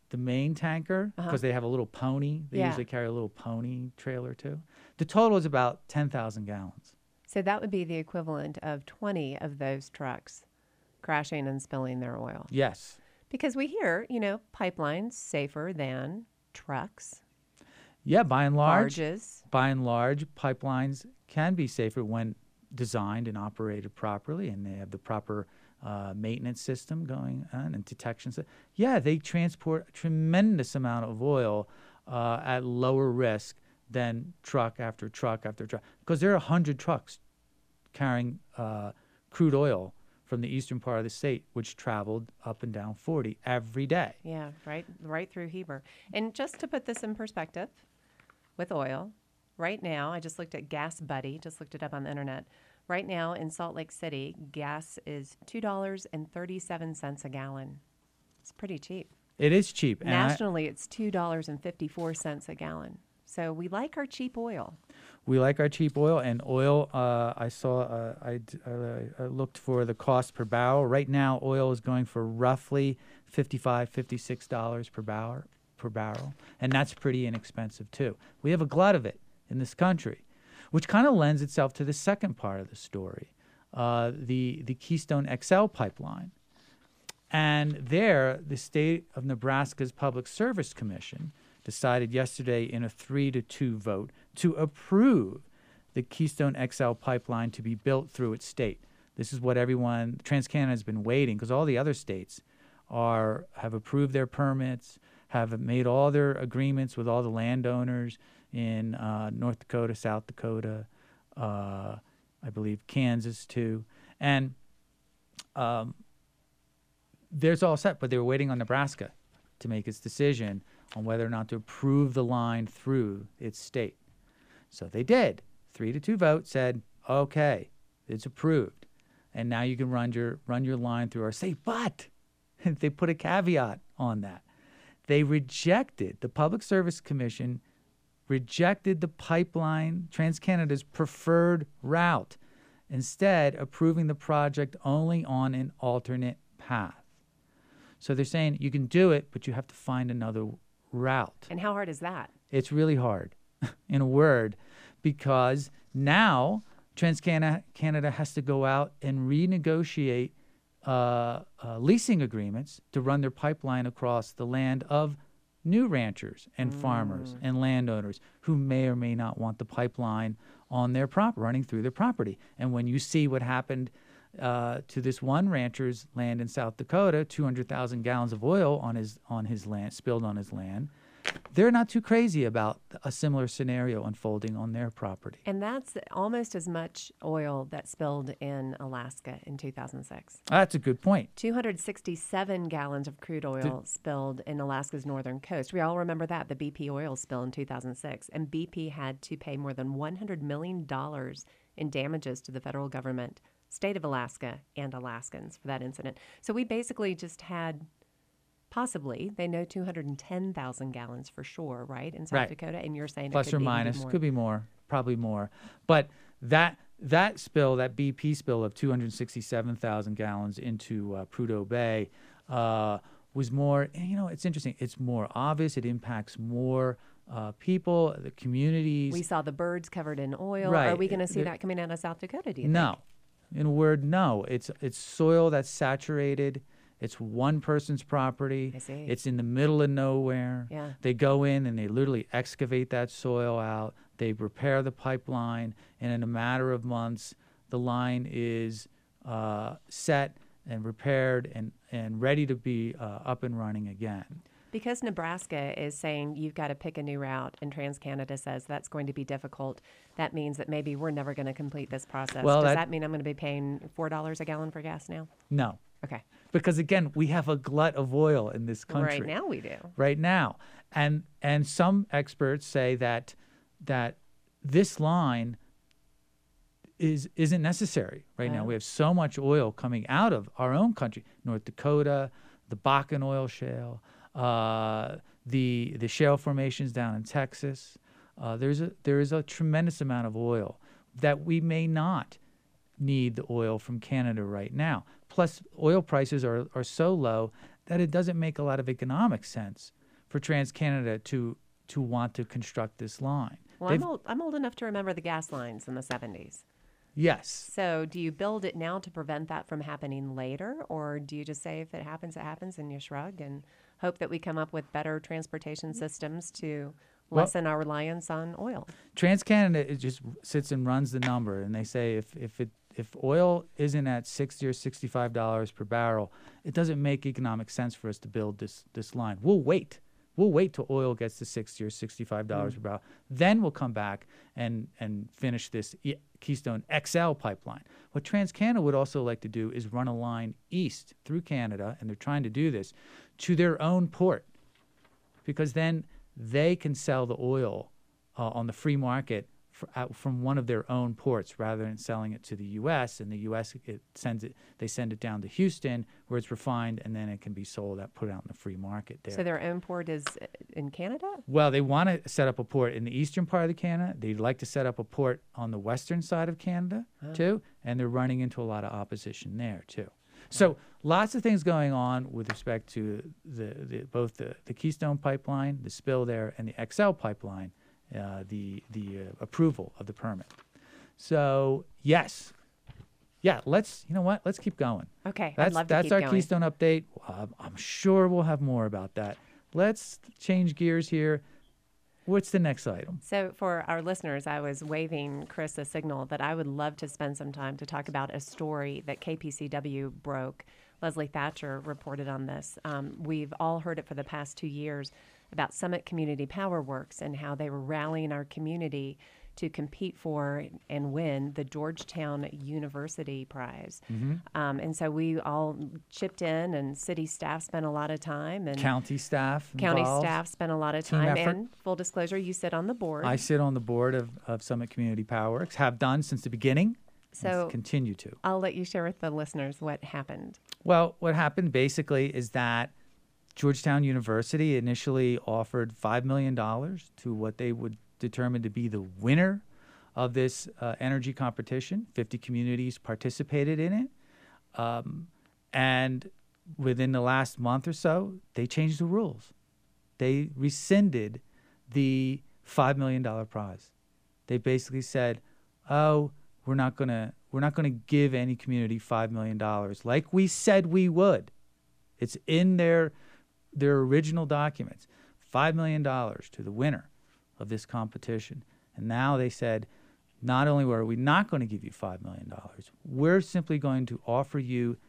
the main tanker, because Uh-huh. they have a little pony. They Yeah. usually carry a little pony trailer too. The total is about ten thousand gallons. So that would be the equivalent of twenty of those trucks crashing and spilling their oil. Yes. Because we hear, you know, pipelines safer than trucks, Yeah, by and large, barges. by and large, pipelines can be safer when designed and operated properly, and they have the proper uh, maintenance system going on and detection. sy- Yeah, they transport a tremendous amount of oil uh, at lower risk than truck after truck after truck, because there are one hundred trucks carrying uh, crude oil from the eastern part of the state, which traveled up and down forty every day. Yeah, right, right through Heber. And just to put this in perspective, with oil, right now, I just looked at Gas Buddy, just looked it up on the internet. Right now in Salt Lake City, gas is two dollars and thirty-seven cents a gallon. It's pretty cheap. It is cheap. and I- Nationally, it's two dollars and fifty-four cents a gallon. So we like our cheap oil. We like our cheap oil, and oil. Uh, I saw. Uh, I, d- uh, I looked for the cost per barrel. Right now, oil is going for roughly fifty-five, fifty-six dollars per barrel. Per barrel, and that's pretty inexpensive too. We have a glut of it in this country, which kind of lends itself to the second part of the story, uh, the the Keystone X L pipeline. And there, the state of Nebraska's Public Service Commission decided yesterday in a three to two vote to approve the Keystone X L pipeline to be built through its state. This is what everyone, TransCanada has been waiting, because all the other states are have approved their permits, have made all their agreements with all the landowners in uh, North Dakota, South Dakota, uh, I believe Kansas too. And um, there's all set, but they were waiting on Nebraska to make its decision on whether or not to approve the line through its state. So they did. Three to two vote said, okay, it's approved. And now you can run your run your line through our state. But they put a caveat on that. They rejected, the Public Service Commission rejected the pipeline, TransCanada's preferred route, instead approving the project only on an alternate path. So they're saying you can do it, but you have to find another route. And how hard is that? It's really hard, in a word, because now TransCanada Canada has to go out and renegotiate uh, uh, leasing agreements to run their pipeline across the land of new ranchers and farmers and landowners who may or may not want the pipeline on their prop running through their property. And when you see what happened uh, to this one rancher's land in South Dakota, two hundred thousand gallons of oil on his on his land spilled on his land, they're not too crazy about a similar scenario unfolding on their property. And that's almost as much oil that spilled in Alaska in two thousand six. That's a good point. two hundred sixty-seven gallons of crude oil spilled in Alaska's northern coast. We all remember that, the B P oil spill in two thousand six. And B P had to pay more than one hundred million dollars in damages to the federal government, state of Alaska, and Alaskans for that incident. So we basically just had, possibly, they know two hundred ten thousand gallons for sure, right, in South Right. Dakota? And you're saying Plus it could or be even minus, more. could be more, probably more. But that that spill, that B P spill of two hundred sixty-seven thousand gallons into uh, Prudhoe Bay, uh, was more. And, you know, it's interesting. It's more obvious. It impacts more uh, people, the communities. We saw the birds covered in oil. Right. Are we going to see There- that coming out of South Dakota, do you no, think? in a word, no. It's it's soil that's saturated. It's one person's property. I see. It's in the middle of nowhere. Yeah. They go in and they literally excavate that soil out. They repair the pipeline, and in a matter of months, the line is uh, set and repaired and, and ready to be uh, up and running again. Because Nebraska is saying you've got to pick a new route, and TransCanada says that's going to be difficult, that means that maybe we're never going to complete this process. Well, Does that- that mean I'm going to be paying four dollars a gallon for gas now? No, Okay. because again, we have a glut of oil in this country. Right now we do. right now. And and some experts say that that this line is isn't necessary right now. Oh. We have so much oil coming out of our own country, North Dakota, the Bakken oil shale, uh, the the shale formations down in Texas. Uh, there's a there is a tremendous amount of oil that we may not need the oil from Canada right now. Plus, oil prices are, are so low that it doesn't make a lot of economic sense for TransCanada to to want to construct this line. Well, I'm old, I'm old enough to remember the gas lines in the seventies. Yes. So do you build it now to prevent that from happening later? Or do you just say if it happens, it happens, and you shrug and hope that we come up with better transportation systems to Well- lessen our reliance on oil? TransCanada, it just sits and runs the number, and they say if if it if oil isn't at sixty or sixty-five dollars per barrel, it doesn't make economic sense for us to build this this line. We'll wait. We'll wait till oil gets to sixty or sixty-five dollars per barrel. Then we'll come back and and finish this E- Keystone X L pipeline. What TransCanada would also like to do is run a line east through Canada, and they're trying to do this, to their own port, because then they can sell the oil uh, on the free market for, out from one of their own ports rather than selling it to the U S And the U S it sends it, they send it down to Houston where it's refined, and then it can be sold out, put out in the free market there. So their own port is uh, in Canada? Well, they want to set up a port in the eastern part of the Canada. They'd like to set up a port on the western side of Canada too, and they're running into a lot of opposition there too. So lots of things going on with respect to the, the both the, the Keystone pipeline, the spill there, and the X L pipeline, uh, the the uh, approval of the permit. So yes, yeah, let's you know what, let's keep going. Okay, That's I'd love to that's keep our going. Keystone update. Uh, I'm sure we'll have more about that. Let's change gears here. What's the next item? So for our listeners, I was waving Chris a signal that I would love to spend some time to talk about a story that K P C W broke. Leslie Thatcher reported on this. Um, we've all heard it for the past two years about Summit Community Power Works and how they were rallying our community to compete for and win the Georgetown University Prize. Mm-hmm. Um, and so we all chipped in, and city staff spent a lot of time, and County staff county involved. staff spent a lot of Team time. effort. And full disclosure, you sit on the board. I sit on the board of, of Summit Community Power Works, have done since the beginning, So- and continue to. I'll let you share with the listeners what happened. Well, what happened basically is that Georgetown University initially offered five million dollars to what they would determine to be the winner of this uh, energy competition. fifty communities participated in it. Um, and within the last month or so, they changed the rules. They rescinded the five million dollars prize. They basically said, oh, we're not going to we're not going to give any community five million dollars like we said we would. It's in their their original documents, five million dollars to the winner of this competition. And now they said, not only are we not going to give you five million dollars, we're simply going to offer you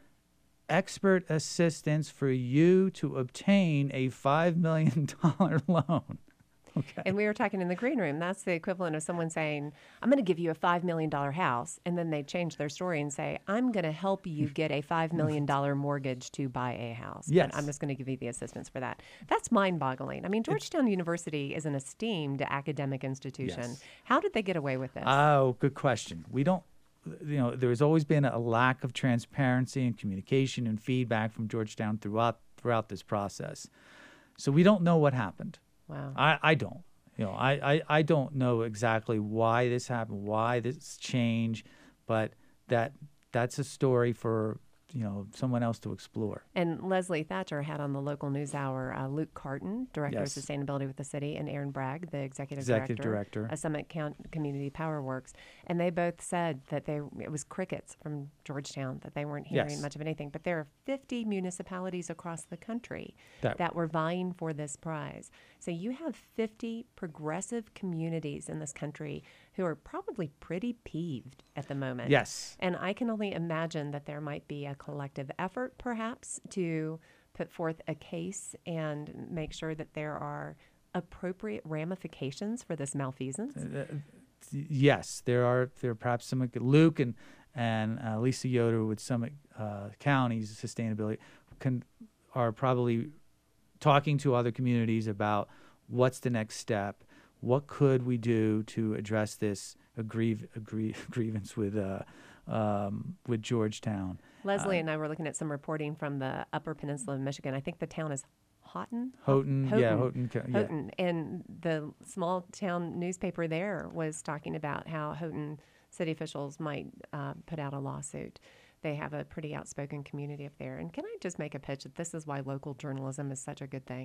expert assistance for you to obtain a five million dollars loan. Okay. And we were talking in the green room. That's the equivalent of someone saying, I'm going to give you a five million dollars house. And then they change their story and say, I'm going to help you get a five million dollars mortgage to buy a house. But Yes. I'm just going to give you the assistance for that. That's mind boggling. I mean, Georgetown University is an esteemed academic institution. Yes. How did they get away with this? Oh, good question. We don't, you know, there's always been a lack of transparency and communication and feedback from Georgetown throughout throughout this process. So we don't know what happened. wow. I, I don't. You know, I, I, I don't know exactly why this happened, why this change, but that that's a story for, you know, someone else to explore. And Leslie Thatcher had on the local news hour uh, Luke Carton, Director Yes. of Sustainability with the city, and Aaron Bragg, the Executive, Executive Director, Director. of Summit Count Community Power Works. And they both said that they it was crickets from Georgetown, that they weren't hearing Yes. much of anything. But there are fifty municipalities across the country That- that were vying for this prize. So you have fifty progressive communities in this country who are probably pretty peeved at the moment. Yes. And I can only imagine that there might be a collective effort, perhaps, to put forth a case and make sure that there are appropriate ramifications for this malfeasance. Yes, there are there are perhaps some Luke and and uh, Lisa Yoder with Summit uh, County's sustainability can are probably talking to other communities about what's the next step, what could we do to address this aggrieve, aggrie, grievance with uh, um, with Georgetown. Leslie Uh, and I were looking at some reporting from the Upper Peninsula of Michigan. I think the town is Houghton. Houghton, yeah, Houghton, co- yeah. Houghton. And the small town newspaper there was talking about how Houghton city officials might uh, put out a lawsuit. They have a pretty outspoken community up there. And can I just make a pitch that this is why local journalism is such a good thing?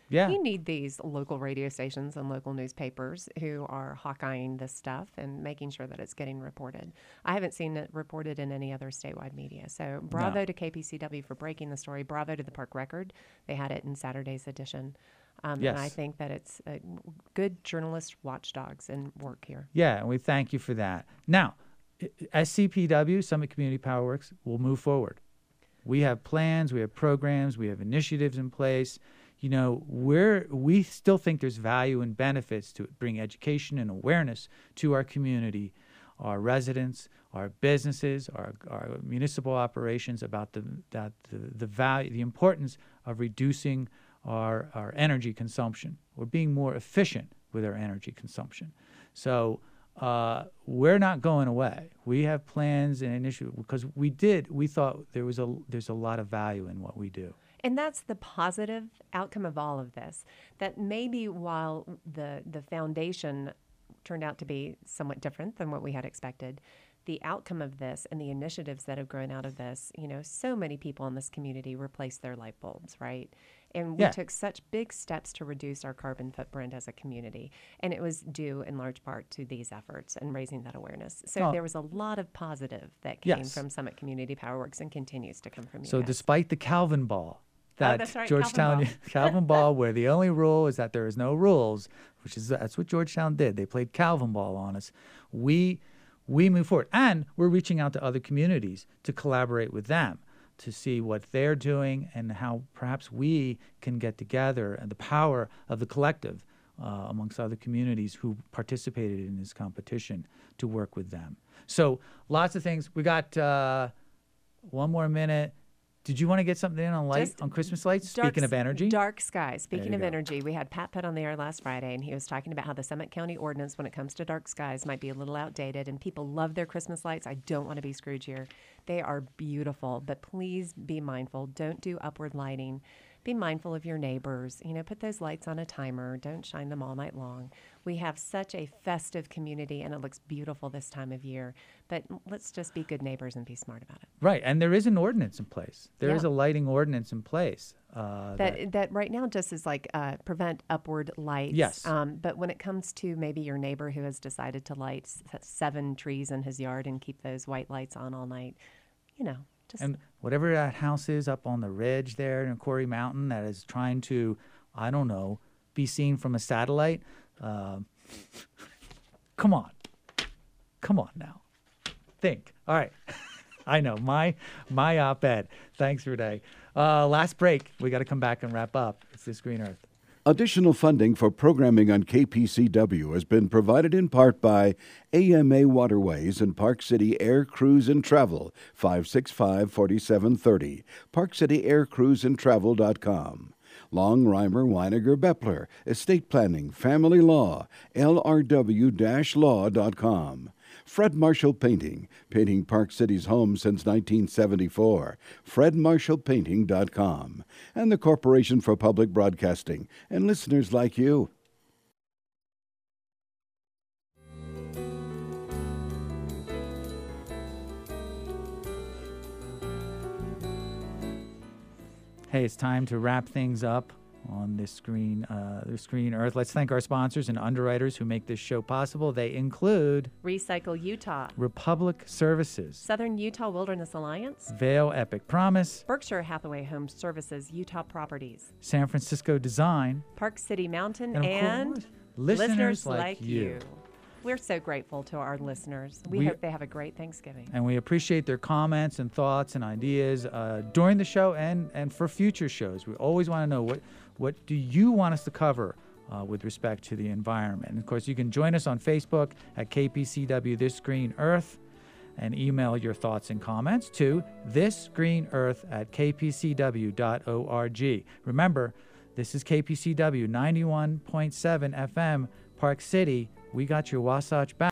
Yeah. You need these local radio stations and local newspapers who are hawkeyeing this stuff and making sure that it's getting reported. I haven't seen it reported in any other statewide media. So bravo No. to K P C W for breaking the story. Bravo to the Park Record. They had it in Saturday's edition. Um, Yes. And I think that it's uh, good journalist watchdogs and work here. Yeah, and we thank you for that. Now, i- S C P W, Summit Community Power Works, will move forward. We have plans, we have programs, we have initiatives in place. You know, we're, we still think there's value and benefits to bring education and awareness to our community, our residents, our businesses, our, our municipal operations about the, that the, the value, the importance of reducing our, our energy consumption. We're being more efficient with our energy consumption. So uh, we're not going away. We have plans and initiatives because we did, we thought there was a, there's a lot of value in what we do. And that's the positive outcome of all of this, that maybe while the the foundation turned out to be somewhat different than what we had expected, the outcome of this and the initiatives that have grown out of this, you know, so many people in this community replaced their light bulbs, right? And we Yeah. took such big steps to reduce our carbon footprint as a community. And it was due in large part to these efforts and raising that awareness. So Oh. there was a lot of positive that came Yes. from Summit Community Power Works and continues to come from you So guys. despite the Calvin Ball, that that's right, Georgetown Calvin Calvin Ball, where the only rule is that there is no rules, which is that's what Georgetown did. They played Calvin Ball on us. We we move forward, and we're reaching out to other communities to collaborate with them to see what they're doing and how perhaps we can get together and the power of the collective uh, amongst other communities who participated in this competition to work with them. So lots of things. We got uh, one more minute. Did you want to get something in on light Just on Christmas lights? Dark Speaking of s- energy, Dark skies. Speaking you of go. energy, we had Pat Pitt on the air last Friday, and he was talking about how the Summit County ordinance, when it comes to dark skies, might be a little outdated, and people love their Christmas lights. I don't want to be Scrooge here. They are beautiful, but please be mindful. Don't do upward lighting. Be mindful of your neighbors. You know, put those lights on a timer. Don't shine them all night long. We have such a festive community, and it looks beautiful this time of year. But let's just be good neighbors and be smart about it. right? And there is an ordinance in place. There is Yeah. a lighting ordinance in place. Uh, That, that right now just is like uh, prevent upward lights. Yes. Um, but when it comes to maybe your neighbor who has decided to light s- seven trees in his yard and keep those white lights on all night, you know, just and whatever that house is up on the ridge there in Quarry Mountain that is trying to, I don't know, be seen from a satellite. Uh, come on, come on now, think. All right, I know my my op-ed. Thanks, Renee. Uh, last break. We got to come back and wrap up. It's This Green Earth. Additional funding for programming on K P C W has been provided in part by A M A Waterways and Park City Air Cruise and Travel, five six five, four seven three zero, park city air cruise and travel dot com. Long Reimer Weiniger Beppler, Estate Planning, Family Law, L R W law dot com. Fred Marshall Painting, painting Park City's homes since nineteen seventy-four, fred marshall painting dot com. And the Corporation for Public Broadcasting, and listeners like you. Hey, it's time to wrap things up on this screen, uh, this Screen Earth. Let's thank our sponsors and underwriters who make this show possible. They include Recycle Utah, Republic Services, Southern Utah Wilderness Alliance, Vail Epic Promise, Berkshire Hathaway Home Services, Utah Properties, San Francisco Design, Park City Mountain, and, and, of course, listeners, like, you. We're so grateful to our listeners. We, We- hope they have a great Thanksgiving. And we appreciate their comments and thoughts and ideas uh, during the show and, and for future shows. We always want to know what, what do you want us to cover uh, with respect to the environment. And of course, you can join us on Facebook at K P C W This Green Earth and email your thoughts and comments to thisgreenearth at k p c w dot org. Remember, this is K P C W ninety-one point seven F M, Park City. We got your Wasatch back.